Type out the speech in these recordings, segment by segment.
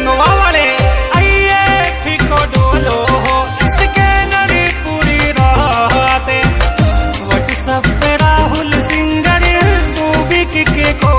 गंगवा वाले आइए फिको डोलो हो इसके नरी पूरी रात व्हाट्सएप पे राहुल सिंगर मूवी के को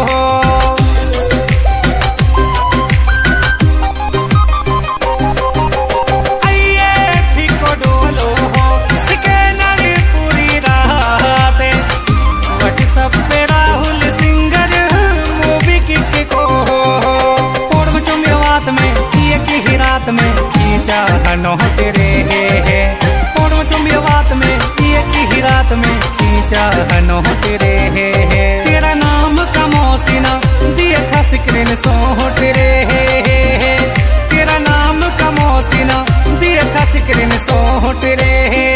में खींचा हनोट रे पोड़ो चुम्बिया बात में एक ही रात में खींचा हनोट रे तेरा नाम का मौसीना दिए था स्क्रीन शॉट रे तेरा नाम का मौसीना दिए था स्क्रीन शॉट रे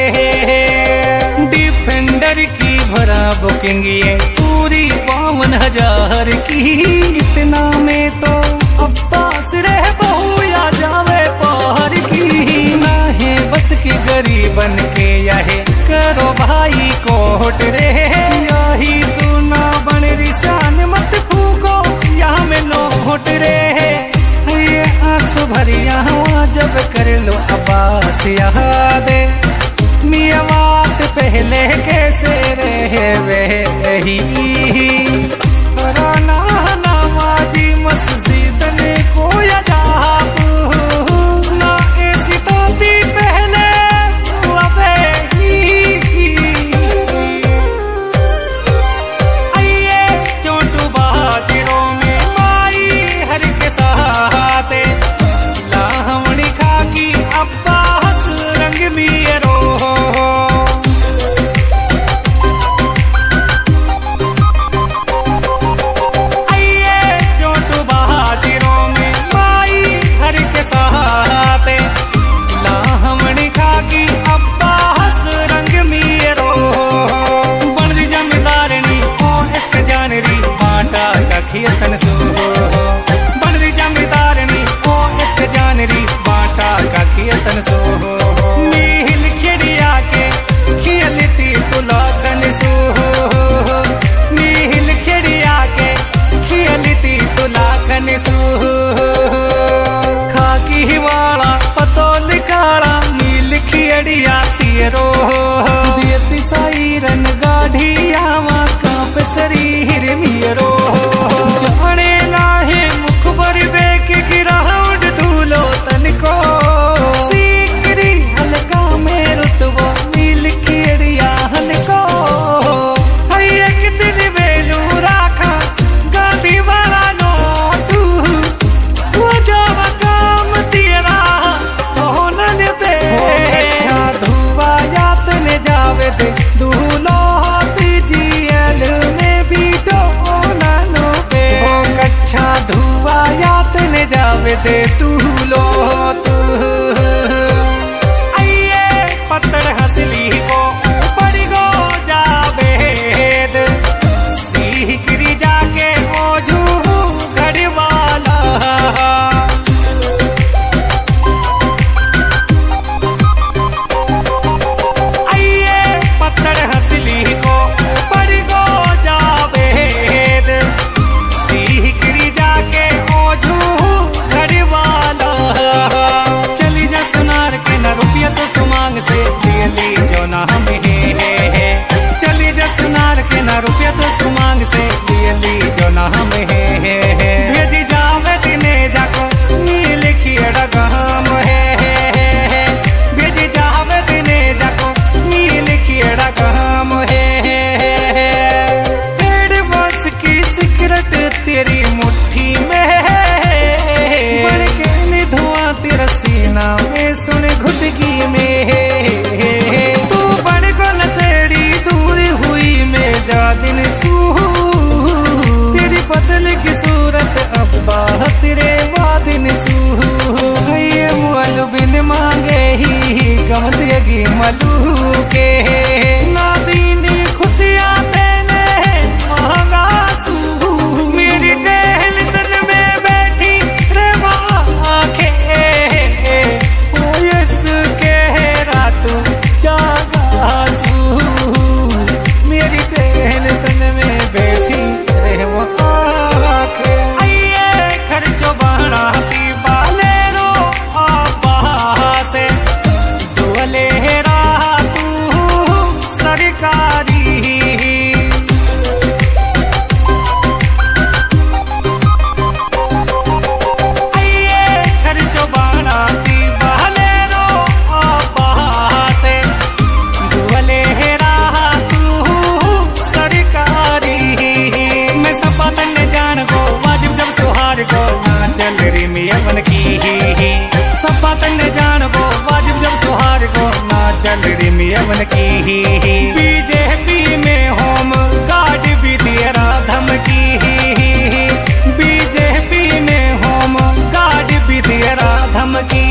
डिफेंडर की भरा बुकिंग ये पूरी 52,000 की इतना में तो अब्बास रह बहु या जावे पार की ना है बस की गरीबन के यहे करो भाई कोट रे यही सुना बन रिशान मत फूको यहाँ में नोट रे ये आंसू भरिया हुआ जब कर लो अब्बास यहाँ दे मियाँ बात पहले कैसे रहे वही राना नमाजी मस्जिद ने कोया ना ऐसी तोती पहले आइए चोटू बाजिरों में माई हर के साथ लाहमणी खाकी अब्बास रंग मियरो खियतन सो बन रही जमीदारनी ओ इसके जानरी बाटा का खियतन सो नील खिड़िया के खियलती तुलाकन सो नील खिड़िया के खियलती तुलाकन सो खाकी हिवाड़ा पतोल काड़ा नील खिड़िया तीरो देती साईरन गाढ़िया वा कांप शरीर मियरो जाने लाहे मुखबर बेक गिराउड धूलो तनको सीकरी हल्का में रुतबो नील खिड़िया हनको हैया कितनी बेलू राखा गांधी वाला नोटू वो जो मकाम तेरा होनन पे अच्छा धुआ यात ने जावे दे दूलो जेल में भी अच्छा धुआ यात ने जावे दे तू लो तू आइए पत्थर हंसली को बड़ी गो जावेद सीकरी जाके ओझू घड़ी वाला आइए पत्थर हंसली को बड़ी गो जावेद सीकरी जाके ओझू घड़ी वाला चली जा सुनार के न रुपया तो सुमांग से ले ली जो ना हमें है चली जा सुनार के न रुपया तो सुमांग से ले ली जो ना हमें है भेजी जावे दिने जाको नील खियड़ा गहम है भेजी जावे दिने जाको नील खियड़ा गहम है पेड़ बस की सिगरेट तेरी मुट्ठी में बढ़ के धुआं तेरा सीना में सुन घुटकी में तू बड़ को नसेड़ी दूर हुई में जा दिन सू तेरी बदल की सूरत अब्बा हसरे वादिन सू ये मुअल बिन मांगे ही गम देगी मलू के नादीनी खुशियां देने महंगा सू मेरी टहल सन में बैठी रे आंखें ओ यस के रात जागा सू मेरी टहल सन में बैठी रे आंखें आइए खर्चो बढ़ाती चल रही मियवन की सब बातन जानबो वाजिब जब सुहार को ना चल रही मियवन की बीजेपी में होम गार्ड भी तेरा धमकी बीजेपी में होम गार्ड भी तेरा धमकी।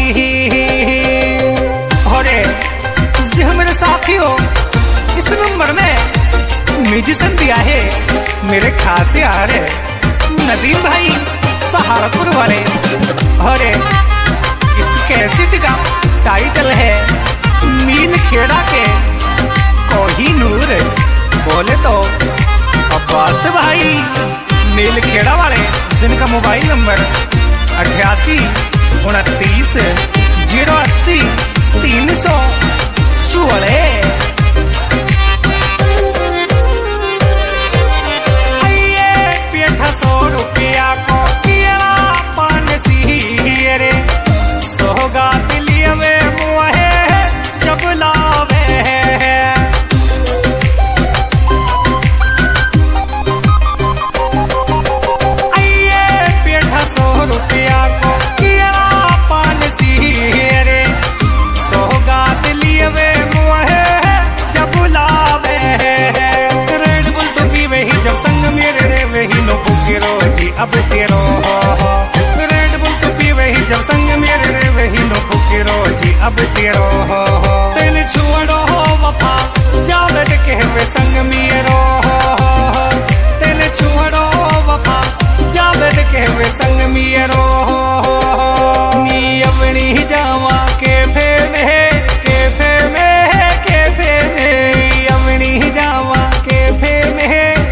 और जी मेरे साथियों इस नंबर में म्यूजिशियन दिया है मेरे खास यार नदीम भाई सहारनपुर वाले। और इस कैसेट का टाइटल है मील खेड़ा के कोहिनूर। बोले तो अब्बास भाई नील खेड़ा वाले जिनका मोबाइल नंबर 88 29 080 316। अब तेरो रेड बुल तो पीवे ही जब संग मेरे रे वही नो फुके रोजी अब तेरो तेन छुड़ो वफा जावड़ के वे संग मेरो तेन छुड़ो वफा जावड़ के वे संग मेरो नी अपनी जावा के फे में अपनी जावा के फे में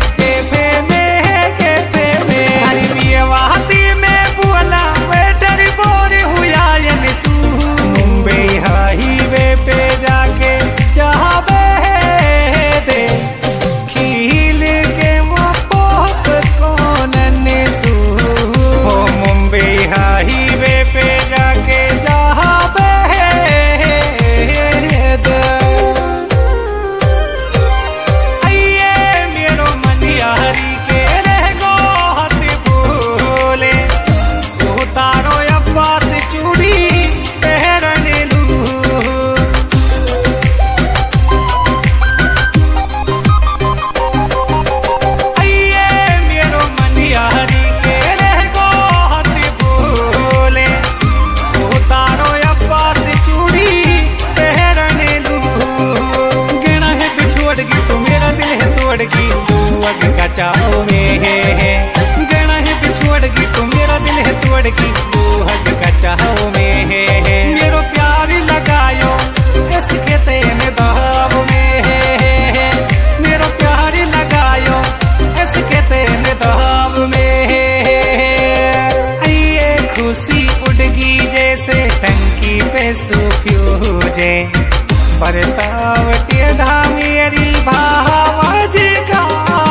चाओ में है गणा है बिछोड़गी तो मेरा दिल है तोड़गी तू हद का चाहो में है मेरो प्यार लगायो इसके तेने दाव में है मेरो प्यार लगायो इसके तेने दाव में है ये खुशी उड़गी जैसे टंकी पे सूफ्यूजे बरताव टेढ़ा मेरी भावज का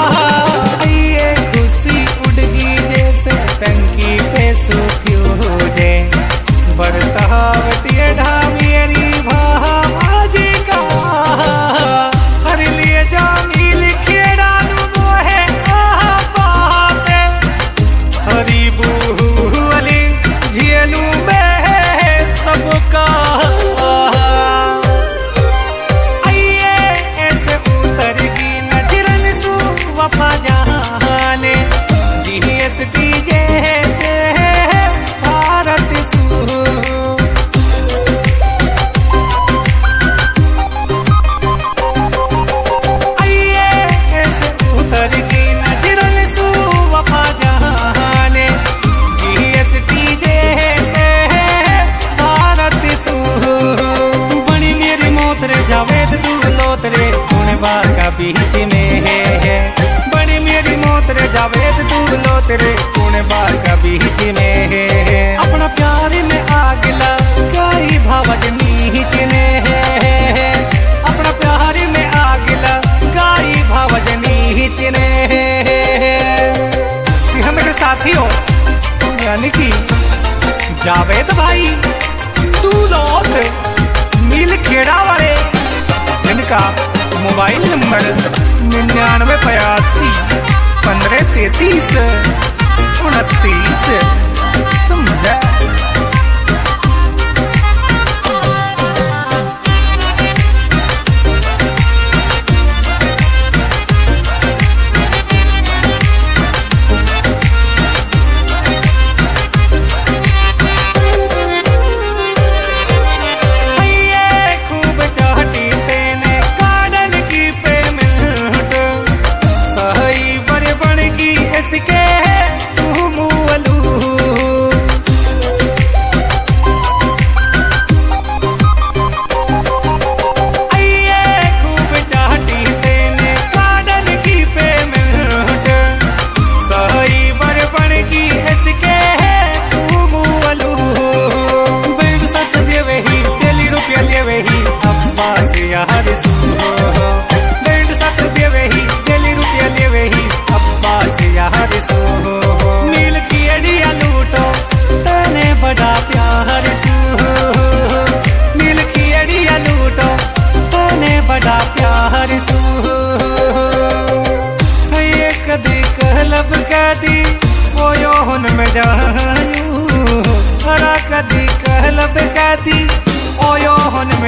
टंकी पे सूफ्यूजे बरताव टेढ़ा मेरी भाजी का हर लिए जा मील खेड़ा वो है पास हरी बूली झेलू में सबका आइए ऐसे उतरगी नजरन सु वफा जाने जीएसटी जैसे भारत आइए ऐसे उतर की नजरन सु वफा जाने जीएसटी जैसे भारत बनी मेरी मौत रे जावेद दूलोत रे बार का बीच में है बड़ी मेरी मौत रे जावेद दूलो तेरे कौन बार का बीच में है अपना प्यार में आग लगाई भावज नीच ने है अपना प्यार में आग लगाई भावज नीच ने मेरे साथियों यानी कि जावेद भाई दूलोत मील खेड़ा वाले जिनका मोबाइल नंबर 99 85 15 33 29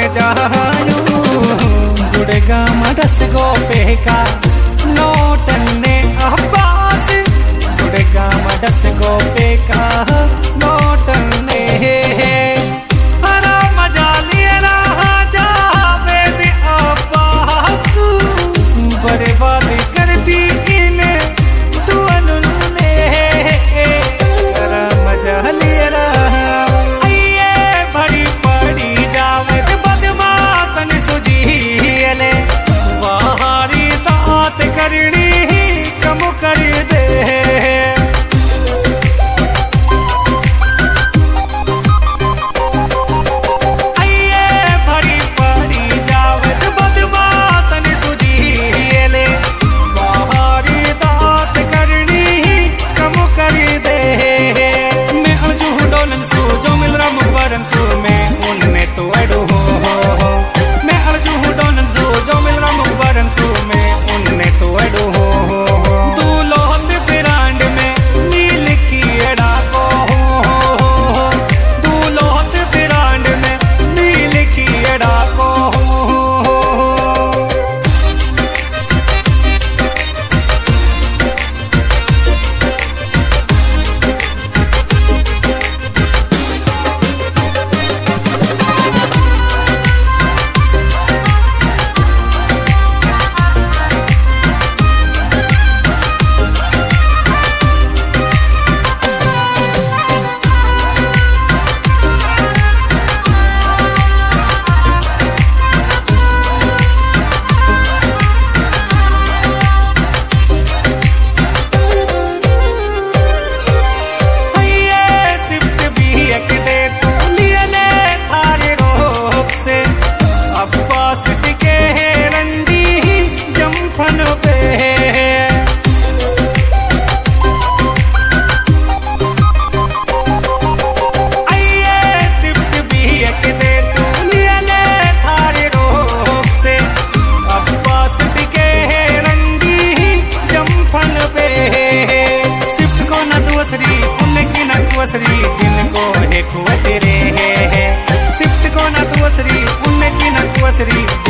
जायूं गुड़गाम डस गोपे का नोटन ने अब्बास गुड़गाम डस गोपे का नोटन ने हरा मजा लिए रहा जावे दी अब्बास बर्बाद कर दी इन्हें दुअन ने हरा मजा लिए रहा आइए भरी पड़ी जावे बदमाशन सुझीले बाहरी तात करनी कम कर दे जिनको है खुआ तेरे है सिफ्ट को ना दुसरी उनकी ना दुसरी